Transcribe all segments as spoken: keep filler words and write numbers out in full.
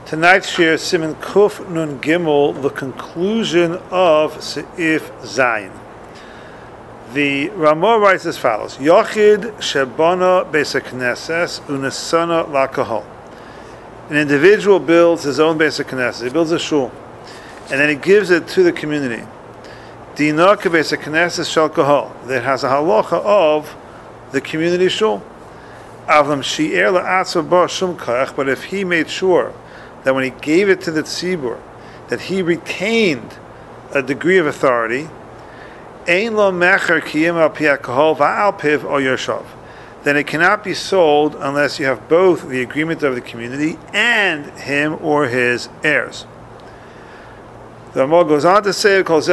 Tonight's shir Siman Kuf Nun Gimel, the conclusion of Seif Zayin. The Ramah writes as follows: Yochid Shebana Beis HaKnesses Unesana LaKahol. An individual builds his own Beis HaKnesses. He builds a shul, and then he gives it to the community. Dina Beis HaKnesses Shel Kahol. That has a halacha of the community shul. Avlam Shi'er LaAtzav Bar Shum Kach. But if he made sure that when he gave it to the tzibur, that he retained a degree of authority, Ein lo mecher kiyim al pi hakahol va'al piv o yoshav, then it cannot be sold unless you have both the agreement of the community and him or his heirs. The Ramah goes on to say, this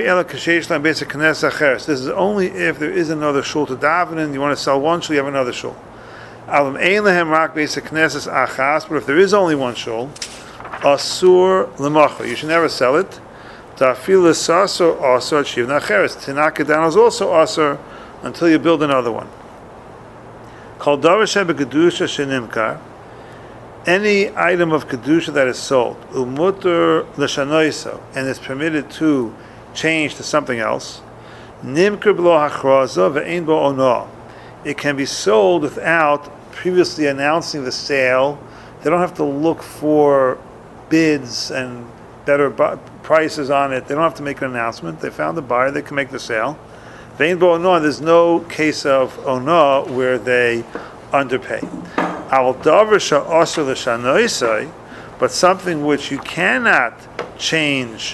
is only if there is another shul to daven in. You want to sell one shul, you have another shul. But if there is only one shul, asur l'macha, you should never sell it. Ta'afil l'sasor asur shivna acheres. To knock it down is also asur until you build another one. Kol davar shebekadusha shenimkar, any item of kedusha that is sold, umuter l'shanoiso, and is permitted to change to something else, nimkar b'lo hachraza ve'ein bo ono. It can be sold without previously announcing the sale. They don't have to look for bids and better bu- prices on it. They don't have to make an announcement. They found a buyer, they can make the sale. There's no case of ona where they underpay. But something which you cannot change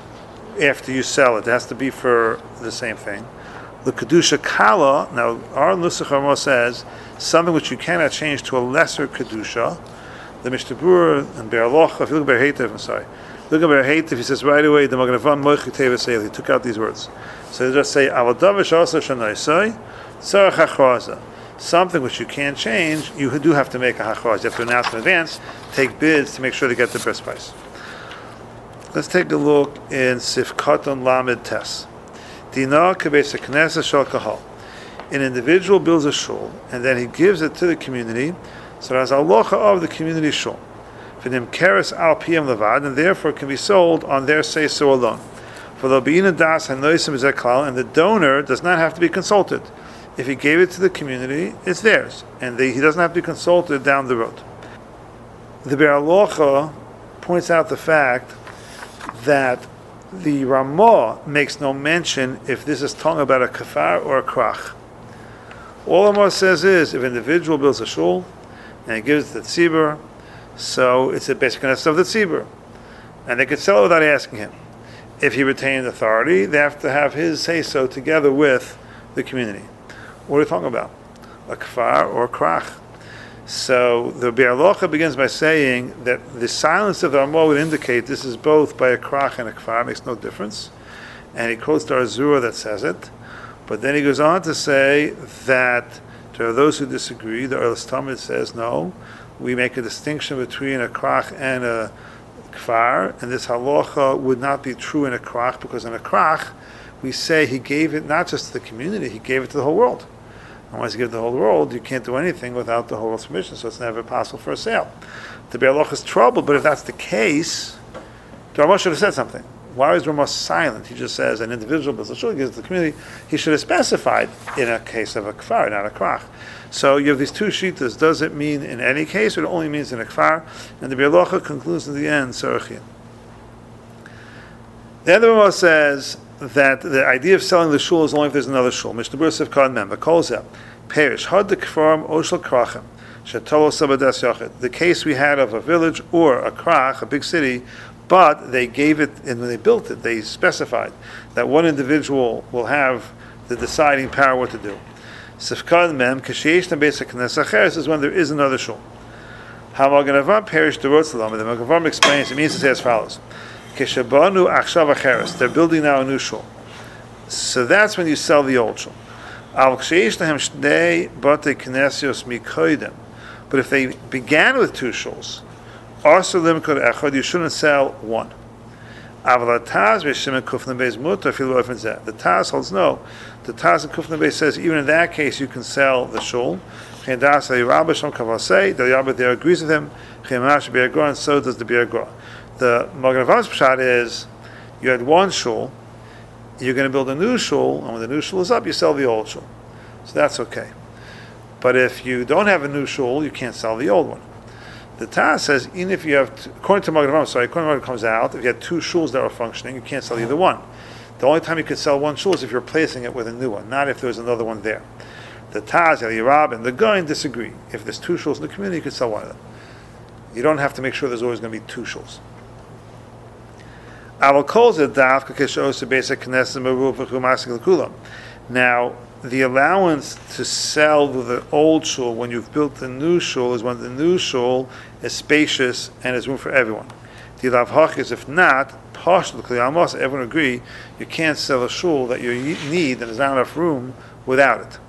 after you sell it, it has to be for the same thing. The kedusha kala. Now, our Nusach Ramah says something which you cannot change to a lesser kedusha. The Mishnah Berurah and Be'er Halacha. If you look at Be'er Heitev, I'm sorry. Look at Be'er Heitev. He says right away the Magen Avraham Moichik Teva Seil. He took out these words. So they just say Avadavish also Shanaisai Tzarech Hachraza. Something which you can't change, you do have to make a hachraz. You have to announce in advance, take bids to make sure to get the best price. Let's take a look in Sifkaton Lamed Tes. Dinar kebeis haknesses shel kahal. An individual builds a shul and then he gives it to the community, so as halacha of the community shul. V'nim keres al piyam levad, and therefore it can be sold on their say so alone. For the beina das hanoisim zeklal, and the donor does not have to be consulted. If he gave it to the community, it's theirs, and they, he doesn't have to be consulted down the road. The Be'er Halacha points out the fact that the Ramah makes no mention if this is talking about a kafar or a krach. All Ramah says is, if an individual builds a shul and he gives it to the tzibur, so it's a basic concept of the tzibur, and they could sell it without asking him. If he retained authority, they have to have his say-so together with the community. What are we talking about? A kafar or a krach? So the Be'er Halacha begins by saying that the silence of the Ramah would indicate this is both by a krach and a kfar, makes no difference. And he quotes the Arzura that says it. But then he goes on to say that there are those who disagree. The Erles Tamid says, no, we make a distinction between a krach and a kfar, and this halacha would not be true in a krach, because in a krach, we say he gave it not just to the community, he gave it to the whole world. And once you give the whole world, you can't do anything without the whole world's permission, so it's never possible for a sale. The Be'er Halacha is troubled, but if that's the case, the Ramah should have said something. Why is Ramah silent? He just says an individual builds a shul, gives it to the community. He should have specified in a case of a kfar, not a krach. So you have these two shittas. Does it mean in any case, or it only means in a kfar? And the Be'er Halacha concludes in the end, Sarachin. The other Ramah says that the idea of selling the shul is only if there's another shul. Mishnah Berurah Sivkad Mem, calls out, Perish, had the kfarim oshel krachim, shetolo sabades yachid. The case we had of a village or a krach, a big city, but they gave it, and when they built it, they specified that one individual will have the deciding power what to do. Sivkad Mem, kasheyesh beis haknesses acheres, is when there is another shul. Hamagen Avraham perish the Rotzalam, and the Magen Avraham explains, it means to say as follows. Keshabanu achshav acheres, they're building now a new shul. So that's when you sell the old shul. But if they began with two shuls, you shouldn't sell one. The Taz holds no. The Taz in Kufna Beis says even in that case you can sell the shul. Chendas Rabba Shom Kavasei, the Rabba there agrees with him, Chemash Be'er and so does the Be'er Gor. The Magen Avram's pshat is, you had one shul, you're going to build a new shul, and when the new shul is up, you sell the old shul. So that's okay. But if you don't have a new shul, you can't sell the old one. The Taz says, even if you have, t- according to Magen Avram, sorry, according to Magen Avram comes out, if you had two shuls that are functioning, you can't sell either one. The only time you could sell one shul is if you're replacing it with a new one, not if there's another one there. The Taz, Eliyarab, and the Goin disagree. If there's two shuls in the community, you can sell one of them. You don't have to make sure there's always going to be two shuls. Now, the allowance to sell the old shul when you've built the new shul is when the new shul is spacious and there's room for everyone. The lavhach is if not, everyone agree, you can't sell a shul that you need and there's not enough room without it.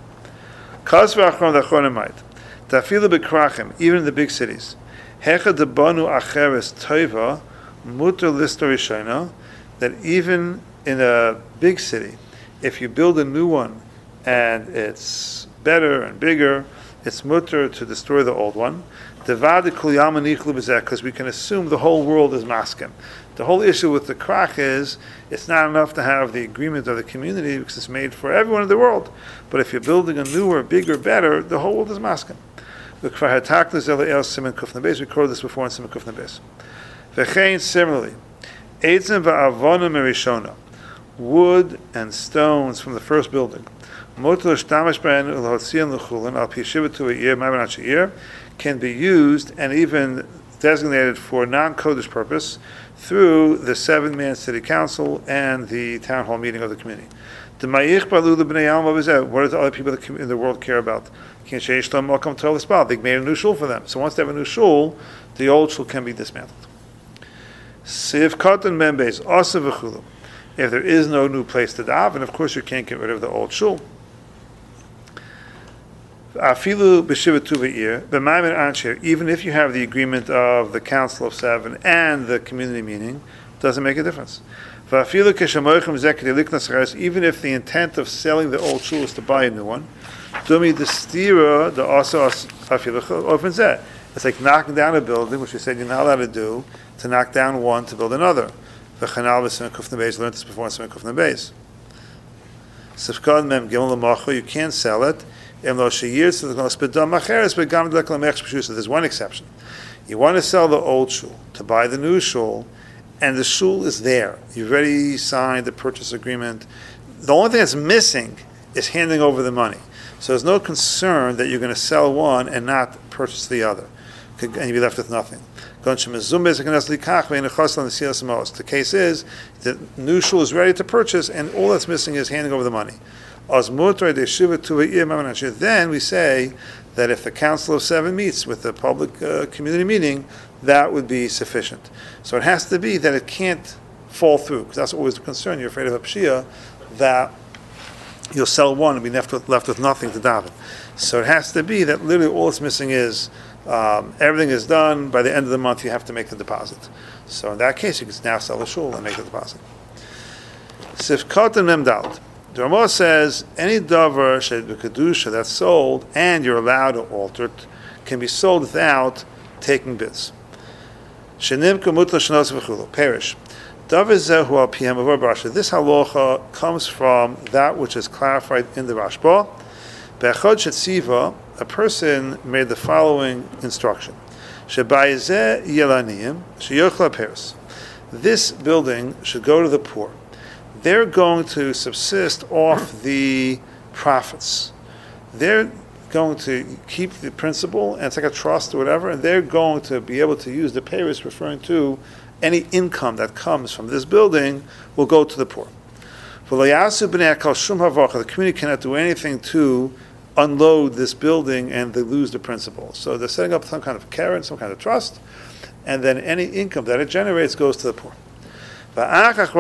Even in the big cities, that even in a big city, if you build a new one and it's better and bigger, it's mutter to destroy the old one. Because we can assume the whole world is maskim. The whole issue with the krach is it's not enough to have the agreement of the community because it's made for everyone in the world. But if you're building a newer, bigger, better, the whole world is maskim. We recorded this before in Siman Kuf Nebes. Similarly, wood and stones from the first building can be used and even designated for non-Kodesh purpose through the seven-man city council and the town hall meeting of the community. What do the other people in the world care about? They made a new shul for them. So once they have a new shul, the old shul can be dismantled. If there is no new place to daven, of course you can't get rid of the old shul. Even if you have the agreement of the Council of Seven and the community meeting, doesn't make a difference. Even if the intent of selling the old shul is to buy a new one, it's like knocking down a building, which we said you're not allowed to do, to knock down one to build another. The Chanal B'Siman Kuf Nebes learned this before in Siman Kuf Nebes. Sifkad Mem Gimel L'Macho, you can't sell it. There's one exception. You want to sell the old shul to buy the new shul, and the shul is there. You've already signed the purchase agreement. The only thing that's missing is handing over the money. So there's no concern that you're going to sell one and not purchase the other, and you'll be left with nothing. The case is the new shul is ready to purchase, and all that's missing is handing over the money. Then we say that if the Council of Seven meets with the public uh, community meeting, that would be sufficient. So it has to be that it can't fall through, because that's always the concern. You're afraid of a pshia that you'll sell one and be left with, left with nothing to daven. So it has to be that literally all it's missing is um, everything is done. By the end of the month, you have to make the deposit. So in that case, you can now sell the shul and make the deposit. Sifkot and Memdalt. The Ramah says any davar kedusha that's sold and you're allowed to alter it can be sold without taking bids. Shenim kumutla shnos v'chulo perish. Davar zehu al piem of Rasha. This halacha comes from that which is clarified in the Rashba. Be'achod shetziva, a person made the following instruction: Shebayzeh yelanim sheyochla peres. This building should go to the poor. They're going to subsist off the profits. They're going to keep the principal, and it's like a trust or whatever, and they're going to be able to use the payers, referring to any income that comes from this building will go to the poor. The community cannot do anything to unload this building and they lose the principal. So they're setting up some kind of keren, some kind of trust, and then any income that it generates goes to the poor. Then the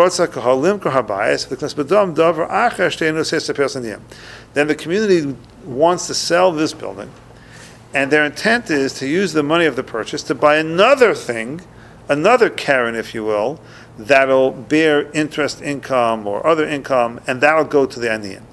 community wants to sell this building, and their intent is to use the money of the purchase to buy another thing, another keren, if you will, that'll bear interest income or other income, and that'll go to the aniyim.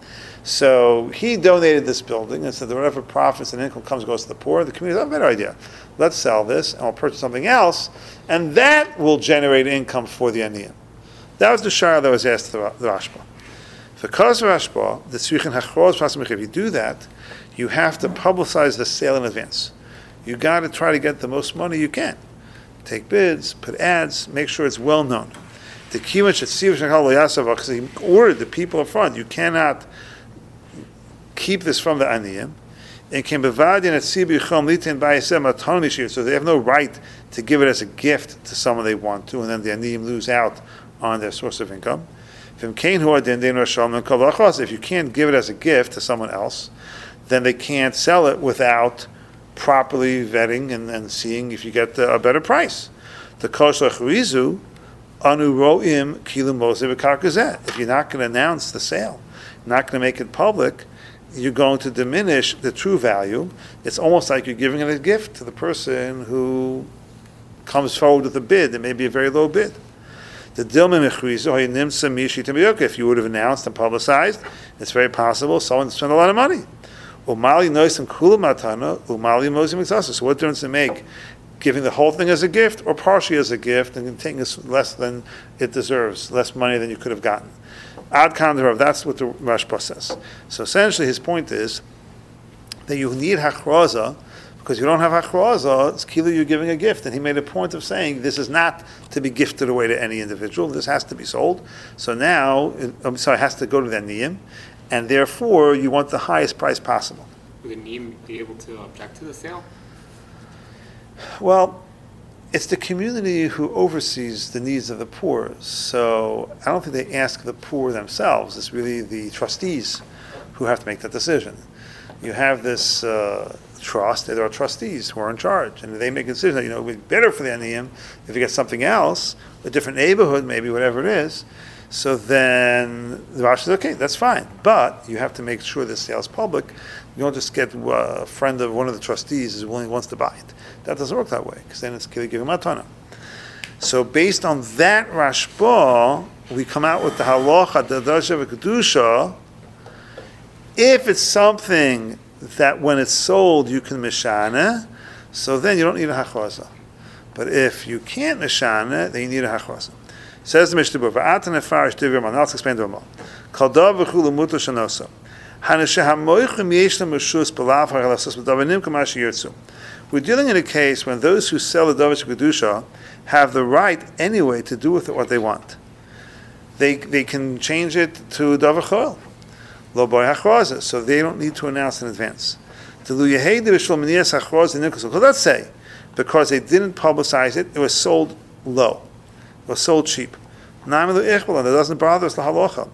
So he donated this building and said that whatever profits and income comes goes to the poor. The community said, oh, better idea. Let's sell this and we'll purchase something else, and that will generate income for the aniyim. That was the shara that was asked to the, the Rashba. Because of Rashba, the tzrichin hachroz pasamich, if you do that, you have to publicize the sale in advance. You got to try to get the most money you can. Take bids, put ads, make sure it's well known. The kimuch at siv shachal yasava, because he ordered the people up front. You cannot keep this from the aniyim. And can bevadin at siv yichom litin ba'yasem autonomy shir, so they have no right to give it as a gift to someone they want to, and then the aniyim lose out on their source of income. If you can't give it as a gift to someone else, then they can't sell it without properly vetting and, and seeing if you get the, a better price. The koshach anu roim kilu moshe v'karkazeh. If you're not going to announce the sale, not going to make it public, you're going to diminish the true value. It's almost like you're giving it a gift to the person who comes forward with a bid. It may be a very low bid. The dilma mechrizo nimsa mishi tamiyok. If you would have announced and publicized, it's very possible someone spent a lot of money. Umali nois and kula matana umali mozim exasa. So what difference does it make giving the whole thing as a gift or partially as a gift and taking less than it deserves, less money than you could have gotten? Ad kandarov. That's what the Rashba says. So essentially, his point is that you need hachraza. Because you don't have hachraza, it's kilo you're giving a gift. And he made a point of saying this is not to be gifted away to any individual. This has to be sold. So now, it, I'm sorry, it has to go to the niyim. And therefore, you want the highest price possible. Would the niyim be able to object to the sale? Well, it's the community who oversees the needs of the poor. So I don't think they ask the poor themselves. It's really the trustees who have to make that decision. You have this... Uh, trust, there are trustees who are in charge, and they make a decision that, you know, it would be better for the aniyim if you get something else, a different neighborhood, maybe, whatever it is. So then the Rashi says, okay, that's fine, but you have to make sure the sale is public. You don't just get a friend of one of the trustees who's willing, wants to buy it. That doesn't work that way, because then it's giving matana. So based on that Rashba, we come out with the halacha, the dasha v'kedusha. If it's something that when it's sold you can mishana, so then you don't need a hachraza. But if you can't mishana, then you need a hachraza. Says the Mishnah Berurah, "Va'atan nefarish divir mal." Now let's explain the Ramal. Kol davar v'chulu mutar shanoso. Haneshehamoichim yesh lam reshus b'lav ha'alasos b'davanim k'mash yirtzu. We're dealing in a case when those who sell the davar kedusha have the right anyway to do with it what they want. They they can change it to davar chol. So they don't need to announce in advance. Let's say, because they didn't publicize it, it was sold low. It was sold cheap. It doesn't bother us, the halacha.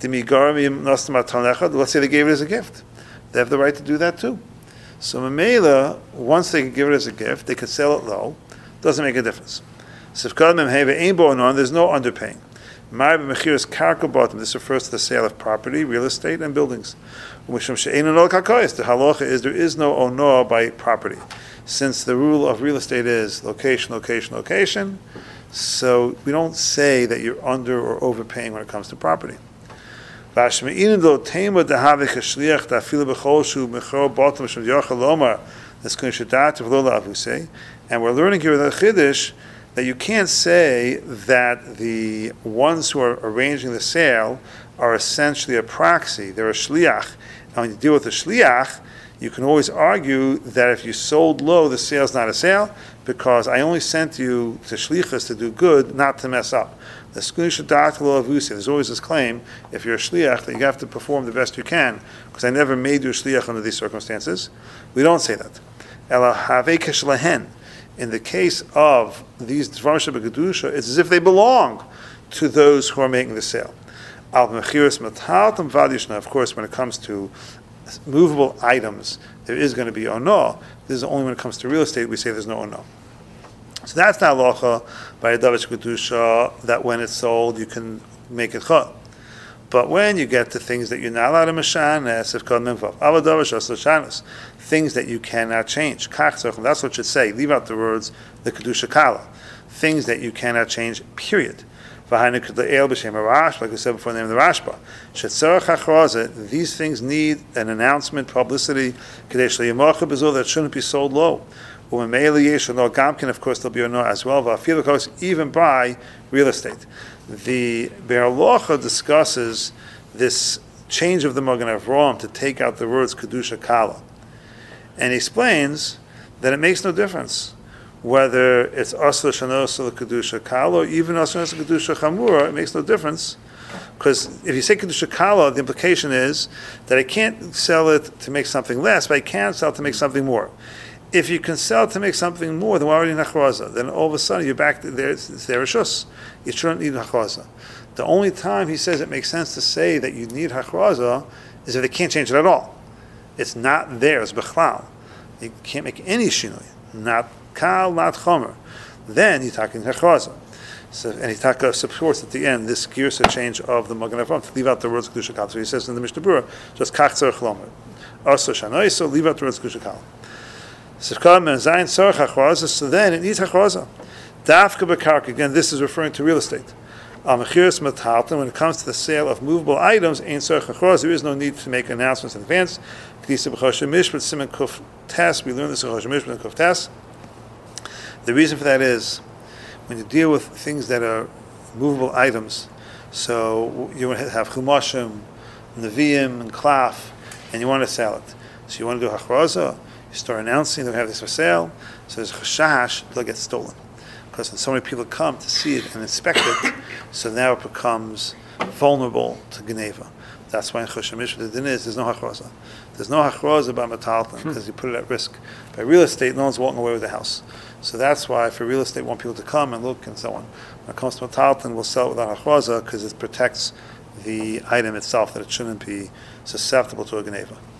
Let's say they gave it as a gift. They have the right to do that too. So Mamela, once they can give it as a gift, they can sell it low. Doesn't make a difference. There's no underpaying. This refers to the sale of property, real estate, and buildings. The halacha is there is no ono by property. Since the rule of real estate is location, location, location, so we don't say that you're under or overpaying when it comes to property. And we're learning here with the Chiddush that you can't say that the ones who are arranging the sale are essentially a proxy. They're a shliach. And when you deal with a shliach, you can always argue that if you sold low, the sale's not a sale, because I only sent you to shlichus to do good, not to mess up. There's always this claim, if you're a shliach, that you have to perform the best you can, because I never made you a shliach under these circumstances. We don't say that. In the case of these Dvar Shebekadusha, it's as if they belong to those who are making the sale. Of course, when it comes to movable items, there is going to be ono. This is only when it comes to real estate we say there's no ono. So that's the halacha by a Davar Shebekadusha, that when it's sold you can make it chol. But when you get to things that you're not allowed to mashanes, if called minvav, avadav shaslashanas, things that you cannot change. That's what it should say. Leave out the words the kedusha kala, things that you cannot change. Period. Like we said before, the name of the Rashba. These things need an announcement, publicity, that shouldn't be sold low. Of course, there'll be a no as well, even by real estate. The Be'er Halacha discusses this change of the Magen Avraham to take out the words Kedusha Kala. And he explains that it makes no difference whether it's Asla Shanosah Kedusha Kala or even Asla Shanosah Kedusha Chamura. It makes no difference. Because if you say Kedusha Kala, the implication is that I can't sell it to make something less, but I can sell it to make something more. If you can sell it to make something more, then we're already in Hachraza. Then all of a sudden you're back to there, it's their Rishus. You shouldn't need Hachraza. The only time he says it makes sense to say that you need Hachraza is if they can't change it at all. It's not theirs, Bechlal. You can't make any Shinoi. Not Kal, not Chomer. Then you're talking Hachraza. So, and he talk, uh, supports at the end this girsa change of the Magen Avraham to leave out the words Kedusha Kal. So he says in the Mishnah Berurah, just Kach Tzarech Lomer. Also Shanois, so leave out the words Kedusha Kal. So then it needs hachraza. Dafka b'karka, again, this is referring to real estate. When it comes to the sale of movable items, there is no need to make announcements in advance. We learn this in Choshen Mishpat and Kuf Tes. The reason for that is when you deal with things that are movable items, so you want to have chumashim, neviim, and klaf, and you want to sell it. So you want to do hachraza. You start announcing that we have this for sale, so there's a chashash, it'll get stolen. Because when so many people come to see it and inspect it, so now it becomes vulnerable to Geneva. That's why in Choshen Mishpat the din is, there's no hachraza. There's no hachraza by metalton, because you put it at risk. By real estate, no one's walking away with the house. So that's why for real estate, we want people to come and look and so on. When it comes to metalton, we'll sell it without hachraza, because it protects the item itself, that it shouldn't be susceptible to a Geneva.